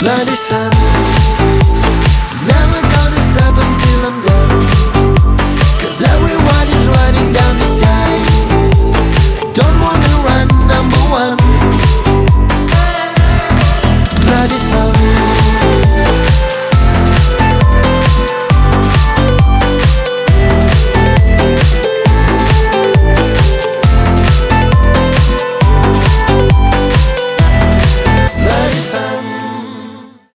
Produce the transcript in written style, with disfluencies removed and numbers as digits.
bloody sun. Never gonna stop until I'm done, 'cause everyone is running down the time. I don't wanna run, number one. Bloody sun.